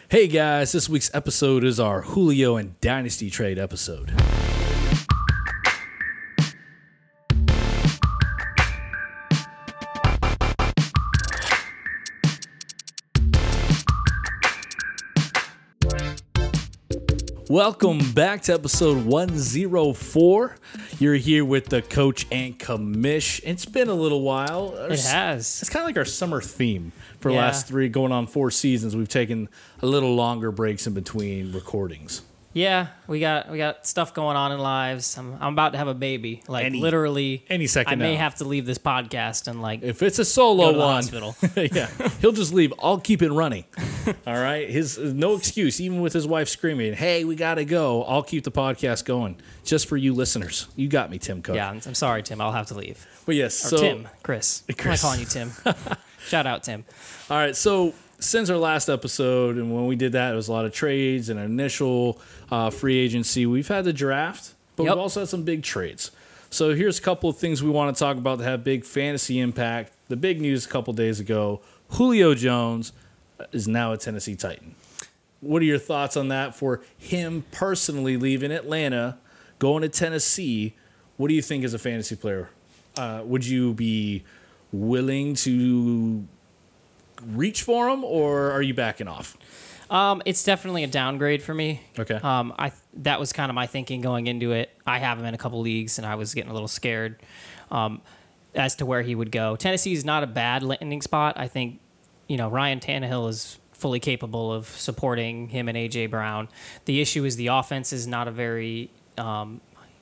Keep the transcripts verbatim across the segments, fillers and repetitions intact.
Hey guys, this week's episode is our Julio and Dynasty Trade episode. Welcome back to episode one oh four. You're here with the coach and commish. It's been a little while. It has. It's kind of like our summer theme for the Yeah. last three, going on four seasons. We've taken a little longer breaks in between recordings. Yeah, we got we got stuff going on in lives. I'm I'm about to have a baby. Like Any- literally, any second I may now. have to leave this podcast and like If it's a solo go to the one, hospital. yeah, he'll just leave. I'll keep it running. All right, his no excuse. Even with his wife screaming, "Hey, we gotta go!" I'll keep the podcast going just for you listeners. You got me, Tim Cook. Yeah, I'm, I'm sorry, Tim. I'll have to leave. But yes, Or so Tim, Chris. Chris. I'm not calling you Tim. Shout out, Tim. all right, so since our last episode, and when we did that, it was a lot of trades and initial uh, free agency. We've had the draft, but Yep. we've also had some big trades. So here's a couple of things we want to talk about that have big fantasy impact. The big news a couple days ago: Julio Jones is now a Tennessee Titan. What are your thoughts on that for him personally leaving Atlanta, going to Tennessee? What do you think as a fantasy player? Uh, would you be willing to reach for him, or are you backing off? Um, it's definitely a downgrade for me. Okay. Um, I that was kind of my thinking going into it. I have him in a couple leagues, and I was getting a little scared um, as to where he would go. Tennessee is not a bad landing spot. I think, you know, Ryan Tannehill is fully capable of supporting him and A J Brown. The issue is the offense is not a very um,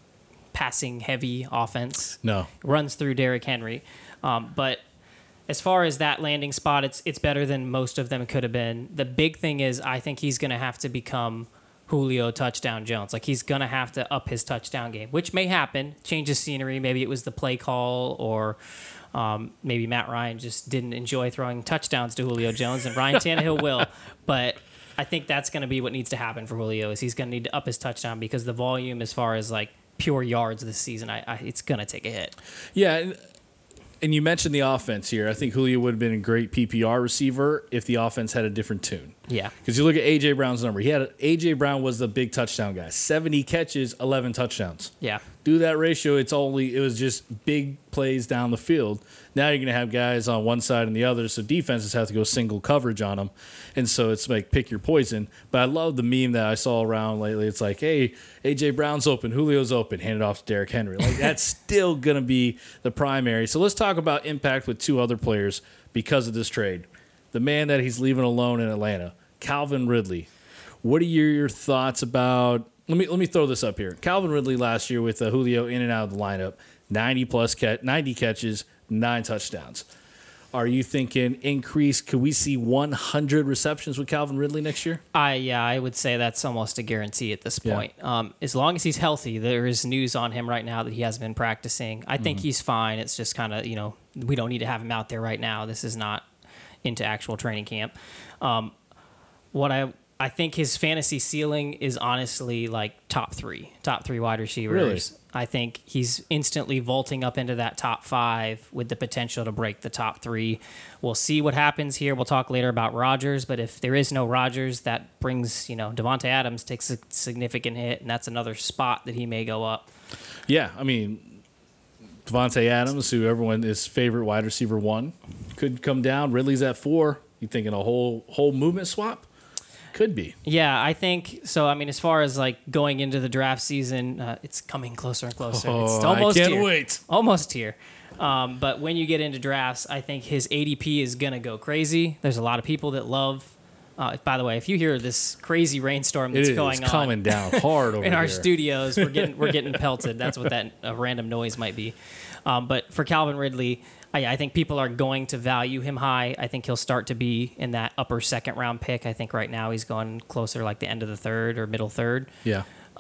passing heavy offense. No. Runs through Derrick Henry, um, but as far as that landing spot, it's it's better than most of them could have been. The big thing is I think he's going to have to become Julio Touchdown Jones. Like he's going to have to up his touchdown game, which may happen. Change of scenery. Maybe it was the play call, or um, maybe Matt Ryan just didn't enjoy throwing touchdowns to Julio Jones, and Ryan Tannehill will. But I think that's going to be what needs to happen for Julio is he's going to need to up his touchdown because the volume as far as like pure yards this season, I, I it's going to take a hit. Yeah, and, and you mentioned the offense here. I think Julio would have been a great P P R receiver if the offense had a different tune. Yeah. Because you look at A J Brown's number. He had A J Brown was the big touchdown guy. seventy catches, eleven touchdowns. Yeah. Do that ratio, it's only it was just big plays down the field. Now you're going to have guys on one side and the other, so defenses have to go single coverage on them. And so it's like pick your poison. But I love the meme that I saw around lately. It's like, hey, A J Brown's open, Julio's open, hand it off to Derrick Henry. Like that's still going to be the primary. So let's talk about impact with two other players because of this trade. The man that he's leaving alone in Atlanta, Calvin Ridley. What are your, your thoughts about? Let me let me throw this up here. Calvin Ridley last year with uh, Julio in and out of the lineup, ninety plus catch, ninety catches, nine touchdowns. Are you thinking increase? Could we see one hundred receptions with Calvin Ridley next year? I yeah, I would say that's almost a guarantee at this Yeah. point. Um, as long as he's healthy, there is news on him right now that he hasn't been practicing. I think he's fine. It's just kind of, you know, we don't need to have him out there right now. This is not into actual training camp. Um, what I I think his fantasy ceiling is honestly like top three, top three wide receivers. Really? I think he's instantly vaulting up into that top five with the potential to break the top three. We'll see what happens here. We'll talk later about Rodgers, but if there is no Rodgers, that brings, you know, Devontae Adams takes a significant hit, and that's another spot that he may go up. Yeah, I mean, Devontae Adams, who everyone is favorite wide receiver one, could come down. Ridley's at four. You thinking a whole whole movement swap? Could be. Yeah, I think so. I mean, as far as like going into the draft season, uh, it's coming closer and closer. Oh, it's I almost can't here. wait. Almost here. Um, but when you get into drafts, I think his A D P is gonna go crazy. There's a lot of people that love. Uh, by the way, if you hear this crazy rainstorm that's It is going on coming down hard over in our here. studios, we're getting we're getting pelted. That's what that uh, random noise might be. Um, but for Calvin Ridley, I, I think people are going to value him high. I think he'll start to be in that upper second round pick. I think right now he's going closer like the end of the third or middle third. Yeah.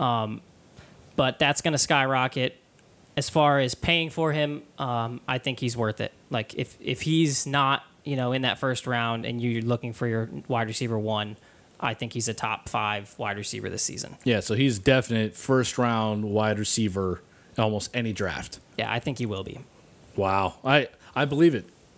But that's going to skyrocket. As far as paying for him, um, I think he's worth it. Like if if he's not, you know, in that first round and you're looking for your wide receiver one, I think he's a top five wide receiver this season. Yeah, so he's definite first round wide receiver in almost any draft. Yeah, I think he will be. Wow. I, I believe it.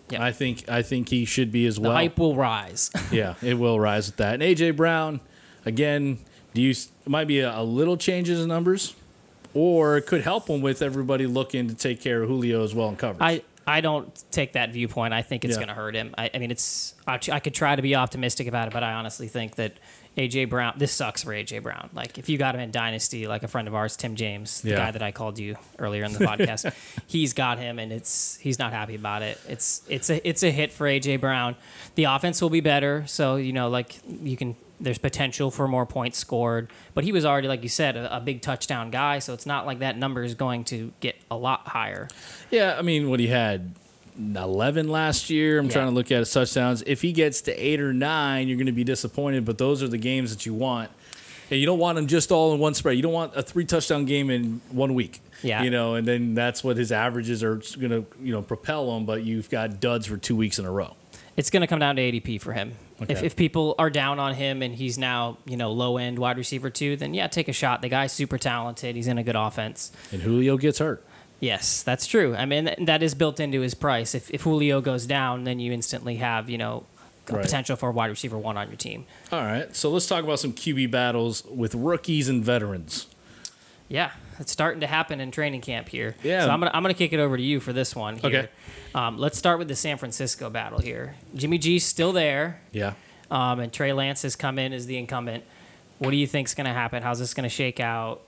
Yeah. I think I think he should be as The well. hype will rise. Yeah, it will rise with that. And A J Brown, again, do you it might be a, a little change in his numbers, or it could help him with everybody looking to take care of Julio as well in coverage. I, I don't take that viewpoint. I think it's Yeah. going to hurt him. I, I mean, it's I, I could try to be optimistic about it, but I honestly think that A J Brown. This sucks for A J Brown. Like if you got him in Dynasty, like a friend of ours, Tim James, the Yeah. guy that I called you earlier in the podcast, he's got him, and it's he's not happy about it. It's it's a it's a hit for A J Brown. The offense will be better, so you know, like you can. There's potential for more points scored, but he was already, like you said, a, a big touchdown guy, so it's not like that number is going to get a lot higher. Yeah, I mean, what he had eleven last year. I'm Yeah. trying to look at his touchdowns. If he gets to eight or nine, you're going to be disappointed. But those are the games that you want, and you don't want them just all in one spread. You don't want a three touchdown game in one week. Yeah. you know, and then that's what his averages are going to you know propel him. But you've got duds for two weeks in a row. It's going to come down to A D P for him. Okay. If, if people are down on him and he's now, you know, low end wide receiver two, then yeah, take a shot. The guy's super talented. He's in a good offense. And Julio gets hurt. Yes, that's true. I mean, th- that is built into his price. If, if Julio goes down, then you instantly have, you know, a Right. potential for a wide receiver one on your team. All right, so let's talk about some Q B battles with rookies and veterans. Yeah, it's starting to happen in training camp here. Yeah. So I'm gonna I'm gonna kick it over to you for this one. Here. Okay. Um, let's start with the San Francisco battle here. Jimmy G's still there, Yeah. um, and Trey Lance has come in as the incumbent. What do you think's gonna happen? How's this gonna shake out?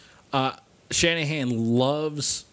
Shanahan loves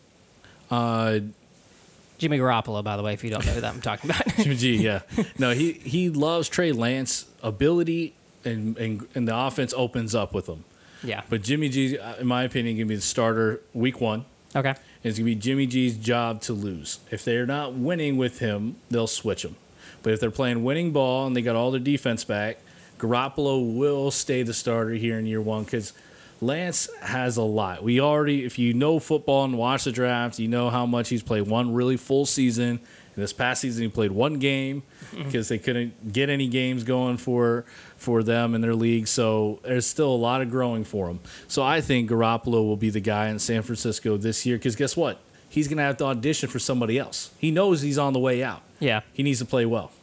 uh, Jimmy Garoppolo, by the way, if you don't know who that I'm talking about. Jimmy G. Yeah, no, he he loves Trey Lance ability, and and, and the offense opens up with him. Yeah. But Jimmy G, in my opinion, can be the starter week one. Okay. And it's gonna be Jimmy G's job to lose. If they're not winning with him, they'll switch him. But if they're playing winning ball and they got all their defense back, Garoppolo will stay the starter here in year one because Lance has a lot. We already, if you know football and watch the draft, you know how much he's played one really full season. And this past season, he played one game because they couldn't get any games going for for them in their league. So there's still a lot of growing for him. So I think Garoppolo will be the guy in San Francisco this year because guess what? He's going to have to audition for somebody else. He knows he's on the way out. Yeah. He needs to play well.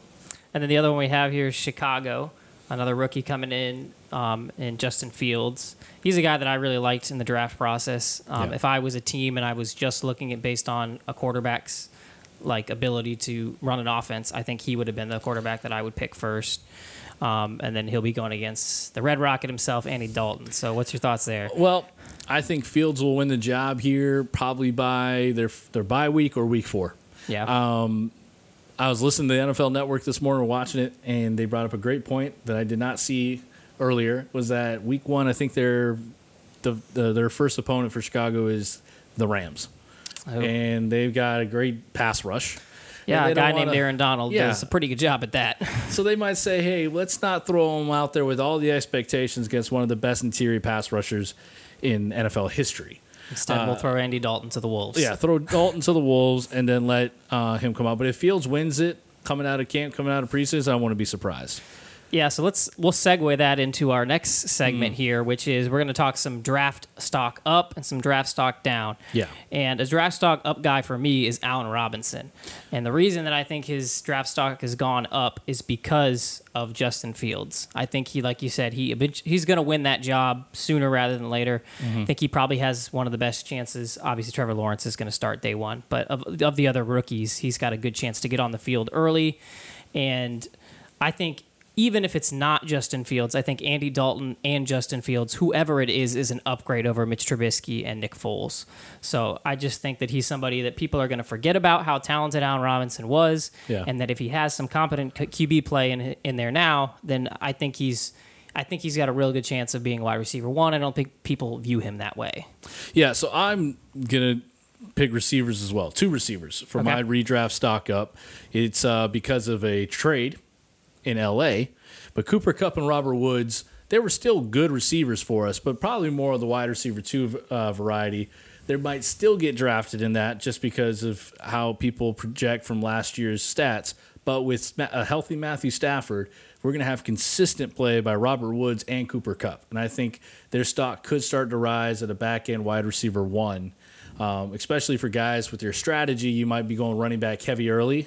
And then the other one we have here is Chicago, another rookie coming in, um, in Justin Fields. He's a guy that I really liked in the draft process. Um, Yeah. If I was a team and I was just looking at based on a quarterback's like ability to run an offense, I think he would have been the quarterback that I would pick first. Um, and then he'll be going against the Red Rocket himself, Andy Dalton. So what's your thoughts there? Well, I think Fields will win the job here probably by their their bye week or week four. Yeah. Um, I was listening to the N F L Network this morning, watching it, and they brought up a great point that I did not see earlier. Was that week one? I think their the, the their first opponent for Chicago is the Rams, Oh. and they've got a great pass rush. yeah, And a they guy don't named wanna- Aaron Donald Yeah. does a pretty good job at that. So they might say, hey, let's not throw him out there with all the expectations against one of the best interior pass rushers in N F L history. Instead, we'll throw Andy Dalton to the Wolves. Yeah, throw Dalton to the Wolves and then let uh, him come out. But if Fields wins it coming out of camp, coming out of preseason, I won't be surprised. Yeah, so let's we'll segue that into our next Mm. segment here, which is we're going to talk some draft stock up and some draft stock down. Yeah. And a draft stock up guy for me is Allen Robinson. And the reason that I think his draft stock has gone up is because of Justin Fields. I think he, like you said, he he's going to win that job sooner rather than later. Mm-hmm. I think he probably has one of the best chances. Obviously, Trevor Lawrence is going to start day one, but of of the other rookies, he's got a good chance to get on the field early. And I think even if it's not Justin Fields, I think Andy Dalton and Justin Fields, whoever it is, is an upgrade over Mitch Trubisky and Nick Foles. So I just think that he's somebody that people are going to forget about how talented Allen Robinson was, Yeah. and that if he has some competent Q B play in in there now, then I think he's I think he's got a real good chance of being wide receiver one. I don't think people view him that way. Yeah, so I'm going to pick receivers as well. Two receivers for Okay. my redraft stock up. It's uh, because of a trade in L A, but Cooper Kupp and Robert Woods, they were still good receivers for us, but probably more of the wide receiver two uh, variety. They might still get drafted in that just because of how people project from last year's stats. But with a healthy Matthew Stafford, we're going to have consistent play by Robert Woods and Cooper Kupp. And I think their stock could start to rise at a back-end wide receiver one, um, especially for guys with your strategy. You might be going running back heavy early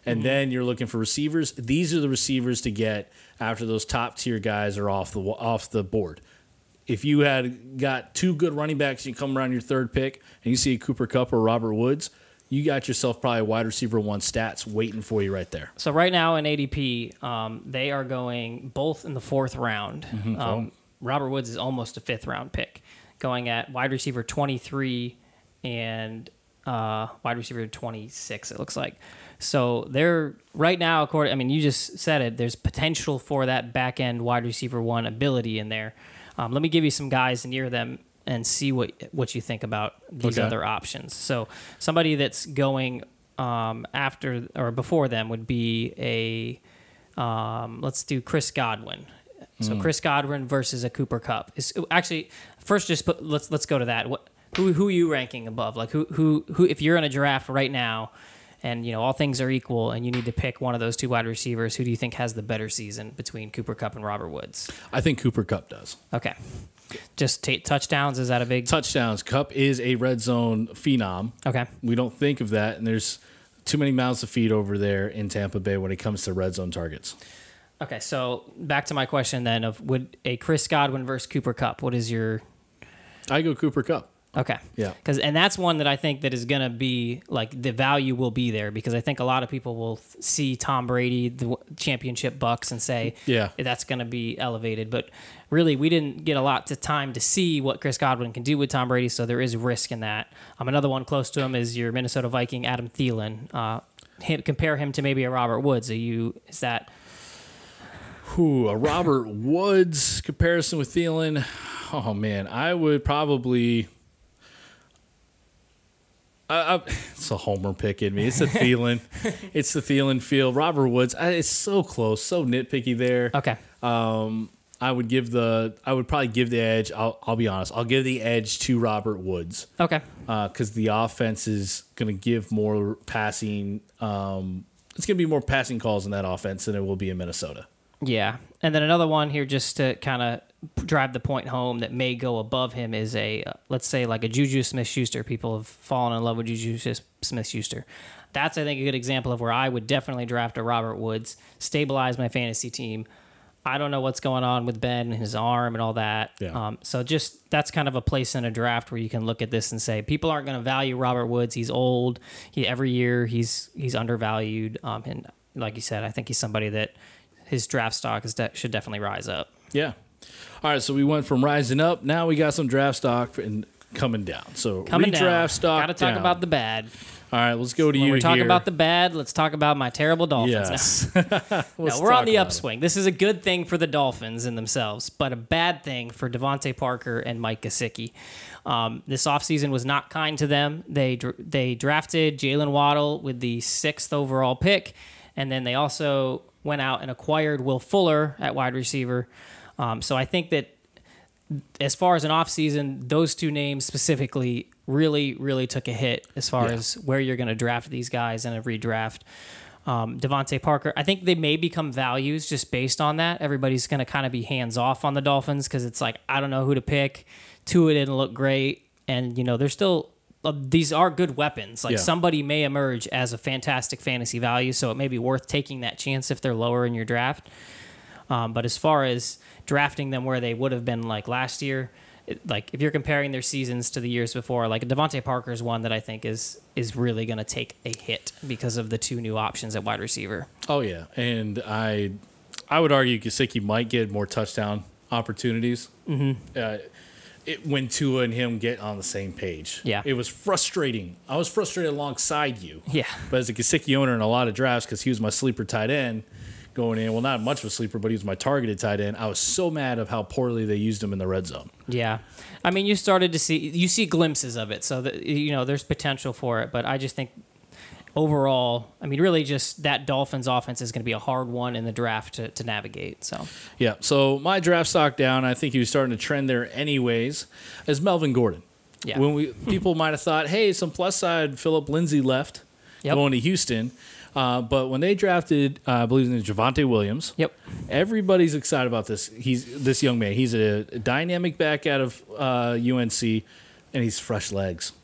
and Mm-hmm. then you're looking for receivers. These are the receivers to get after those top tier guys are off the off the board. If you had got two good running backs, and you come around your third pick, and you see a Cooper Kupp or Robert Woods, you got yourself probably wide receiver one stats waiting for you right there. So right now in A D P, um, they are going both in the fourth round. Mm-hmm. Um, Robert Woods is almost a fifth round pick, going at wide receiver twenty-three and uh, wide receiver twenty-six. It looks like. So they're right now, according. I mean, you just said it. There's potential for that back end wide receiver one ability in there. Um, let me give you some guys near them and see what what you think about these Okay. other options. So somebody that's going um, after or before them would be a um, let's do Chris Godwin. So Chris Godwin versus a Cooper Kupp. Is actually first just put, let's let's go to that. What who who are you ranking above? Like who who who if you're in a draft right now and you know all things are equal and you need to pick one of those two wide receivers, who do you think has the better season between Cooper Kupp and Robert Woods? I think Cooper Kupp does. Okay. Just t- touchdowns, is that a big Touchdowns. Kupp is a red zone phenom. Okay. We don't think of that, and there's too many mouths to feed over there in Tampa Bay when it comes to red zone targets. Okay, so back to my question then of would a Chris Godwin versus Cooper Kupp, what is your I go Cooper Kupp. Okay. Yeah. Because and that's one that I think that is going to be like the value will be there because I think a lot of people will th- see Tom Brady the w- championship Bucks and say Yeah. that's going to be elevated, but really we didn't get a lot of time to see what Chris Godwin can do with Tom Brady, so there is risk in that. Um, another one close to him is your Minnesota Viking Adam Thielen. Uh, him, compare him to maybe a Robert Woods. Are you is that Ooh, a Robert Woods comparison with Thielen. Oh man, I would probably. I, I, it's a homer pick in me. It's a Thielen. It's the Thielen field. Robert Woods. I, it's so close, so nitpicky there. okay? Um, I would give the. I would probably give the edge. I'll, I'll be honest. I'll give the edge to Robert Woods Okay. because the offense is going to give more passing. Um, it's going to be more passing calls in that offense than it will be in Minnesota. Yeah. And then another one here just to kind of drive the point home that may go above him is a, uh, let's say, like a Juju Smith-Schuster. People have fallen in love with Juju Smith-Schuster. That's, I think, a good example of where I would definitely draft a Robert Woods, stabilize my fantasy team. I don't know what's going on with Ben and his arm and all that. Yeah. Um, so just that's kind of a place in a draft where you can look at this and say people aren't going to value Robert Woods. He's old. He every year he's he's undervalued. Um, and like you said, I think he's somebody that his draft stock is de- should definitely rise up. Yeah. All right, so we went from rising up. Now we got some draft stock and coming down. So Coming redraft down. stock. Got to talk down. about the bad. All right, let's go to When you we're talking here. about the bad, let's talk about my terrible Dolphins. Yes. Now. Let's No, we're on talk the about upswing. This is a good thing for the Dolphins in themselves, but a bad thing for Devontae Parker and Mike Gesicki. Um, this offseason was not kind to them. They dr- they drafted Jalen Waddle with the sixth overall pick, and then they also went out and acquired Will Fuller at wide receiver. Um, so I think that as far as an offseason, those two names specifically really, really took a hit as far Yeah. as where you're going to draft these guys in a redraft. Um, Devontae Parker, I think they may become values just based on that. Everybody's going to kind of be hands off on the Dolphins because it's like, I don't know who to pick. Tua didn't look great. And, you know, they're still, uh, these are good weapons. Like Yeah. somebody may emerge as a fantastic fantasy value. So it may be worth taking that chance if they're lower in your draft. Um, but as far as drafting them where they would have been like last year, it, like if you're comparing their seasons to the years before, like Devontae Parker is one that I think is is really going to take a hit because of the two new options at wide receiver. Oh yeah, and I, I would argue Gesicki might get more touchdown opportunities. Mm-hmm. Uh, it, when Tua and him get on the same page. Yeah. It was frustrating. I was frustrated alongside you. Yeah. But as a Gesicki owner in a lot of drafts, because he was my sleeper tight end going in, well, not much of a sleeper, but he was my targeted tight end, I was so mad of how poorly they used him in the red zone. Yeah, I mean, you started to see you see glimpses of it, so that you know there's potential for it. But I just think overall, I mean, really, just that Dolphins offense is going to be a hard one in the draft to, to navigate. So Yeah, so my draft stock down, I think he was starting to trend there anyways, is Melvin Gordon. Yeah. When we people might have thought, hey, some plus side, Philip Lindsay left, Yep. going to Houston. Uh, but when they drafted, uh, I believe it's Javonte Williams. Yep. Everybody's excited about this. He's this young man. He's a dynamic back out of uh, U N C, and he's fresh legs.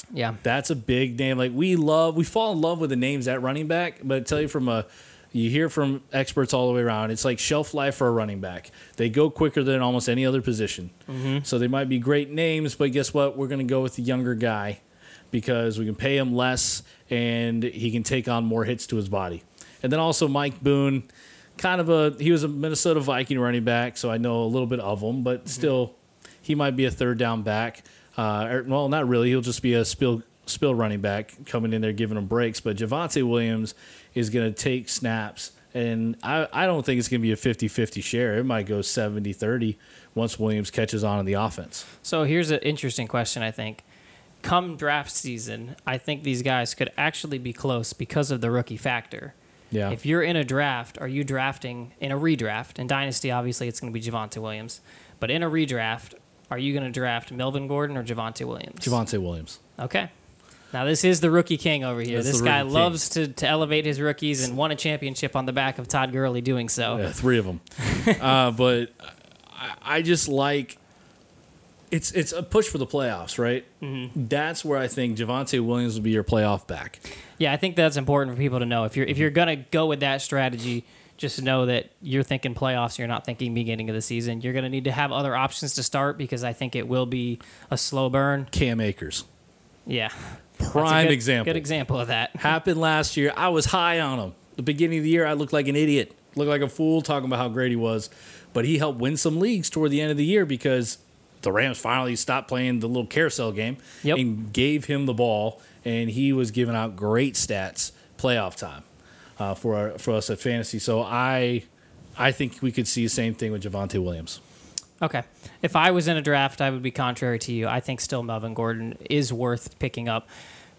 Yeah. That's a big name. Like we love, we fall in love with the names at running back, but I tell you from a, you hear from experts all the way around, it's like shelf life for a running back. They go quicker than almost any other position. Mm-hmm. So they might be great names, but guess what? We're going to go with the younger guy because we can pay him less and he can take on more hits to his body. And then also Mike Boone, kind of a, he was a Minnesota Viking running back, so I know a little bit of him, but mm-hmm. still, he might be a third down back. Uh, or, well, not really. He'll just be a spill spill running back coming in there giving him breaks. But Javonte Williams is going to take snaps, and I, I don't think it's going to be a fifty-fifty share. It might go seventy thirty once Williams catches on in the offense. So here's an interesting question, I think. Come draft season, I think these guys could actually be close because of the rookie factor. Yeah. If you're in a draft, are you drafting in a redraft? In Dynasty, obviously, it's going to be Javonte Williams. But in a redraft, are you going to draft Melvin Gordon or Javonte Williams? Javonte Williams. Okay. Now, this is the rookie king over here. That's this guy loves to, to elevate his rookies and won a championship on the back of Todd Gurley doing so. Yeah, three of them. uh, but I, I just like it's it's a push for the playoffs, right? Mm-hmm. That's where I think Javonte Williams will be your playoff back. Yeah, I think that's important for people to know. If you're if you're gonna go with that strategy, just know that you're thinking playoffs. You're not thinking beginning of the season. You're gonna need to have other options to start because I think it will be a slow burn. Cam Akers. Yeah. Prime good, example. Good example of that. Happened last year. I was high on him. The beginning of the year, I looked like an idiot. Looked like a fool talking about how great he was. But he helped win some leagues toward the end of the year because the Rams finally stopped playing the little carousel game yep. and gave him the ball. And he was giving out great stats playoff time uh, for our, for us at Fantasy. So I I think we could see the same thing with Javonte Williams. Okay. If I was in a draft, I would be contrary to you. I think still Melvin Gordon is worth picking up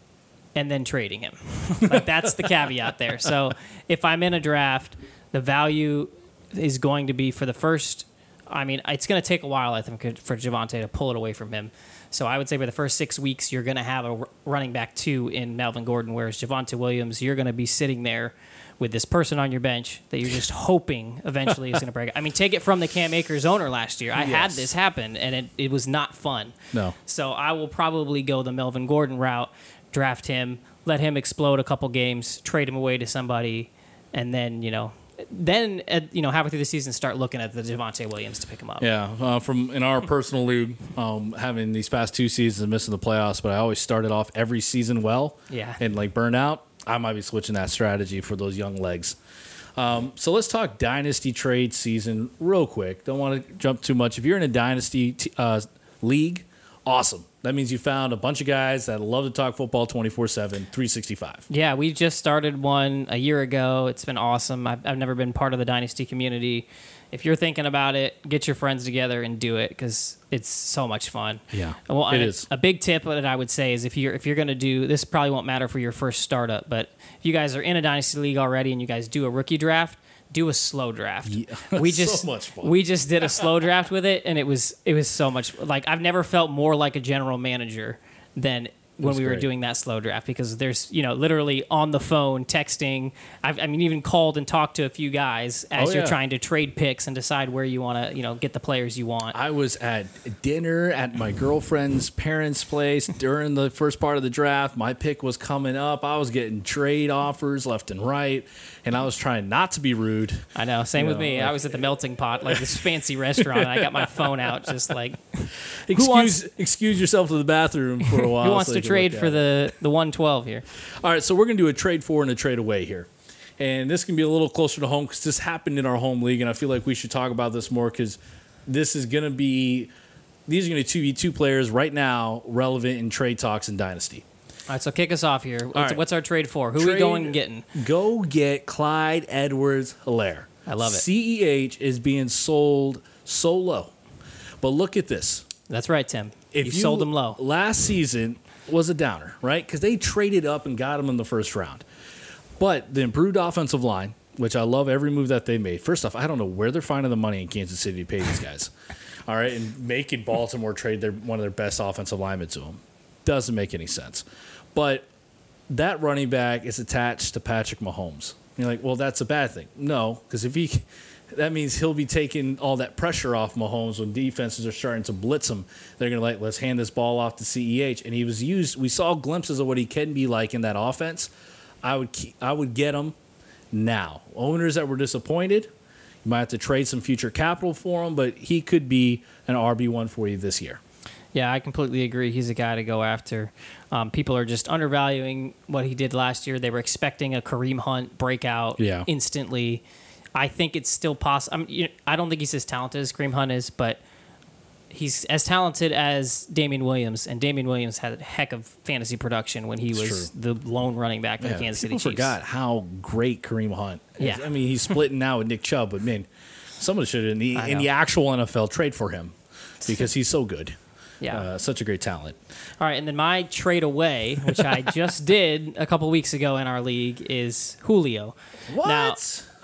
and then trading him. Like that's the caveat there. So if I'm in a draft, the value is going to be for the first, I mean, it's going to take a while, I think, for Javonte to pull it away from him. So I would say for the first six weeks, you're going to have a running back two in Melvin Gordon, whereas Javonte Williams, you're going to be sitting there with this person on your bench that you're just hoping eventually is going to break it. I mean, take it from the Cam Akers owner last year. I yes. had this happen, and it, it was not fun. No. So I will probably go the Melvin Gordon route, draft him, let him explode a couple games, trade him away to somebody, and then, you know, then, uh, you know, halfway through the season, start looking at the Javonte Williams to pick him up. Yeah, uh, from in our personal league, um, having these past two seasons missing the playoffs, but I always started off every season well. Yeah. And, like, burned out. I might be switching that strategy for those young legs. Um, so let's talk dynasty trade season real quick. Don't want to jump too much. If you're in a dynasty t- uh, league, awesome. That means you found a bunch of guys that love to talk football twenty-four seven, three sixty-five. Yeah, we just started one a year ago. It's been awesome. I've, I've never been part of the dynasty community. If you're thinking about it, get your friends together and do it because it's so much fun. Yeah, well, it I, is. A big tip that I would say is if you're if you're going to do this, probably won't matter for your first startup, but if you guys are in a dynasty league already and you guys do a rookie draft, do a slow draft. Yeah, we just so much fun. We just did a slow draft with it, and it was it was so much like I've never felt more like a general manager than when we were great. doing that slow draft because there's, you know, literally on the phone, texting. I've, I mean, even called and talked to a few guys as oh, you're yeah. trying to trade picks and decide where you want to, you know, get the players you want. I was at dinner at my girlfriend's parents' place during the first part of the draft. My pick was coming up. I was getting trade offers left and right, and I was trying not to be rude. I know. Same you with know, me. like, I was at the Melting Pot, like this fancy restaurant, and I got my phone out just like, excuse, wants, excuse yourself to the bathroom for a while. Who wants so to trade for the, the one twelve here? All right, so we're going to do a trade for and a trade away here. And this can be a little closer to home because this happened in our home league, and I feel like we should talk about this more because this is going to be – these are going to be two players right now relevant in trade talks in Dynasty. All right, so kick us off here. What's, right. what's our trade for? Who Trade, are we going and getting? Go get Clyde Edwards-Helaire. I love it. C E H is being sold so low. But look at this. That's right, Tim. If you, you sold them low. Last season was a downer, right? Because they traded up and got him in the first round. But the improved offensive line, which I love every move that they made. First off, I don't know where they're finding the money in Kansas City to pay these guys. All right, and making Baltimore trade their one of their best offensive linemen to them doesn't make any sense. But that running back is attached to Patrick Mahomes. You're like, well, that's a bad thing. No, because if he that means he'll be taking all that pressure off Mahomes when defenses are starting to blitz him. They're going to like, let's hand this ball off to C E H. And he was used, we saw glimpses of what he can be like in that offense. I would keep, I would get him now. Owners that were disappointed, you might have to trade some future capital for him, but he could be an R B one for you this year. Yeah, I completely agree. He's a guy to go after. Um, people are just undervaluing what he did last year. They were expecting a Kareem Hunt breakout yeah. instantly. I think it's still possible. I mean, you know, I don't think he's as talented as Kareem Hunt is, but he's as talented as Damian Williams, and Damian Williams had a heck of fantasy production when he It's was true. the lone running back for Yeah, the Kansas City people Chiefs. forgot how great Kareem Hunt is. Yeah. I mean, he's splitting now with Nick Chubb, but man, someone should in the, I in know. the actual N F L trade for him because he's so good. Yeah. Uh, such a great talent. All right, and then my trade away, which I just did a couple weeks ago in our league, is Julio. What? Now,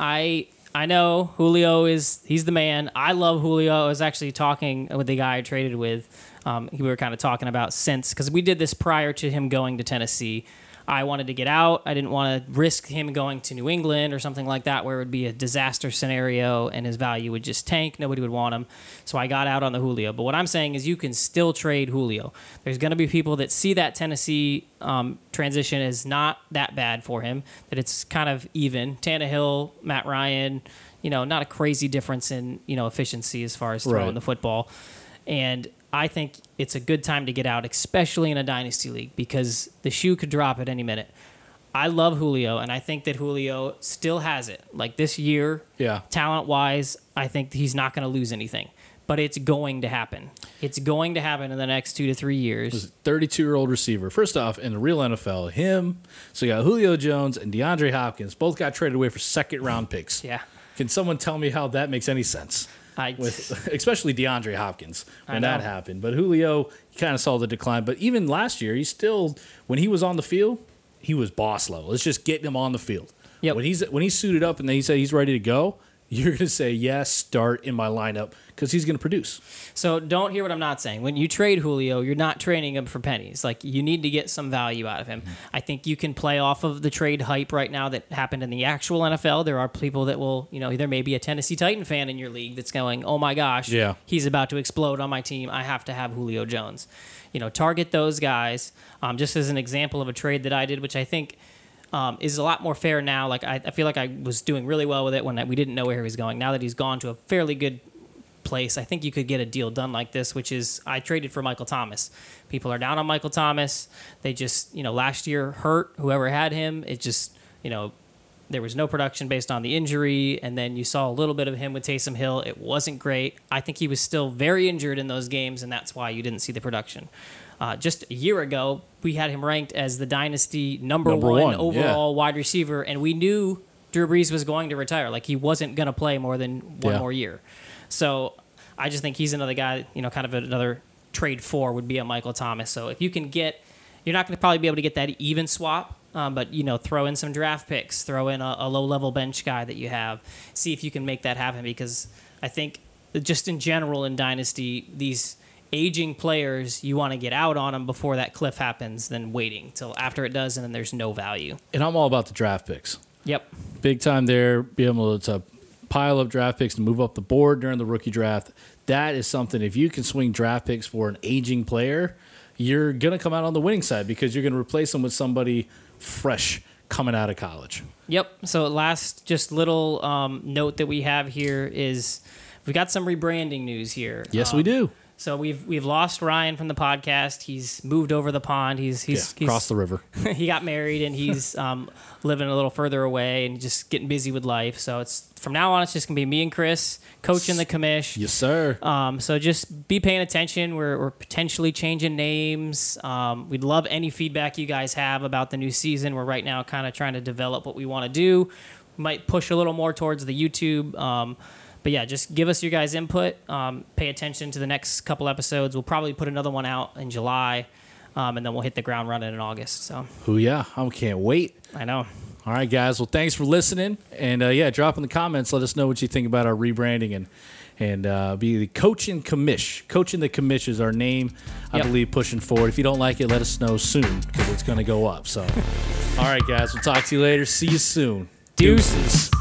I I know Julio is he's the man. I love Julio. I was actually talking with the guy I traded with. Um, we were kind of talking about since because we did this prior to him going to Tennessee. I wanted to get out. I didn't want to risk him going to New England or something like that where it would be a disaster scenario and his value would just tank. Nobody would want him. So I got out on the Julio. But what I'm saying is you can still trade Julio. There's going to be people that see that Tennessee um, transition as not that bad for him, that it's kind of even. Tannehill, Matt Ryan, you know, not a crazy difference in, you know, efficiency as far as throwing Right. the football. And I think it's a good time to get out, especially in a dynasty league, because the shoe could drop at any minute. I love Julio, and I think that Julio still has it. Like this year, Yeah. talent-wise, I think he's not going to lose anything. But it's going to happen. It's going to happen in the next two to three years. thirty-two-year-old receiver. First off, in the real N F L, him, so you got Julio Jones and DeAndre Hopkins, both got traded away for second-round picks. Yeah. Can someone tell me how that makes any sense? I, With especially DeAndre Hopkins when I know. that happened. But Julio, you kind of saw the decline. But even last year, he still, when he was on the field, he was boss level. It's just getting him on the field. Yep. When he's when he's suited up and he said he's ready to go, you're going to say, yes, start in my lineup because he's going to produce. So don't hear what I'm not saying. When you trade Julio, you're not trading him for pennies. Like, you need to get some value out of him. I think you can play off of the trade hype right now that happened in the actual N F L. There are people that will, you know, there may be a Tennessee Titan fan in your league that's going, oh my gosh, Yeah. he's about to explode on my team. I have to have Julio Jones. You know, target those guys. Um, just as an example of a trade that I did, which I think Um, is a lot more fair now. Like I, I feel like I was doing really well with it when I, we didn't know where he was going. Now that he's gone to a fairly good place, I think you could get a deal done like this, which is I traded for Michael Thomas. People are down on Michael Thomas. They just, you know, last year hurt whoever had him. It just, you know, there was no production based on the injury, and then you saw a little bit of him with Taysom Hill. It wasn't great. I think he was still very injured in those games, and that's why you didn't see the production. Uh, just a year ago, we had him ranked as the dynasty number, Number one, one, overall wide receiver, and we knew Drew Brees was going to retire. Like, he wasn't going to play more than one Yeah. more year. So I just think he's another guy, you know, kind of another trade for would be a Michael Thomas. So if you can get, you're not going to probably be able to get that even swap, um, but, you know, throw in some draft picks, throw in a, a low-level bench guy that you have, see if you can make that happen, because I think just in general in Dynasty, these aging players, you want to get out on them before that cliff happens than waiting till after it does, and then there's no value. And I'm all about the draft picks. Yep. Big time there, be able to pile up draft picks and move up the board during the rookie draft. That is something, if you can swing draft picks for an aging player, you're going to come out on the winning side because you're going to replace them with somebody fresh coming out of college. Yep. So last just little um, note that we have here is we got some rebranding news here. Yes, um, we do. So we've we've lost Ryan from the podcast. He's moved over the pond. He's he's, Yeah, across the river. he got married and he's um, living a little further away and just getting busy with life. So it's from now on it's just gonna be me and Chris coaching the commish. Yes, sir. Um, so just be paying attention. We're, we're potentially changing names. Um, we'd love any feedback you guys have about the new season. We're right now kind of trying to develop what we want to do. We might push a little more towards the YouTube. Um, but yeah, just give us your guys' input. Um, pay attention to the next couple episodes. We'll probably put another one out in July, um, and then we'll hit the ground running in August. So Oh, yeah. I can't wait. I know. All right, guys. Well, thanks for listening. And, uh, yeah, drop in the comments. Let us know what you think about our rebranding and and uh, be the Coach and Commish. Coach and the Commish is our name, I Yep. believe, pushing forward. If you don't like it, let us know soon because it's going to go up. So, all right, guys. We'll talk to you later. See you soon. Deuces.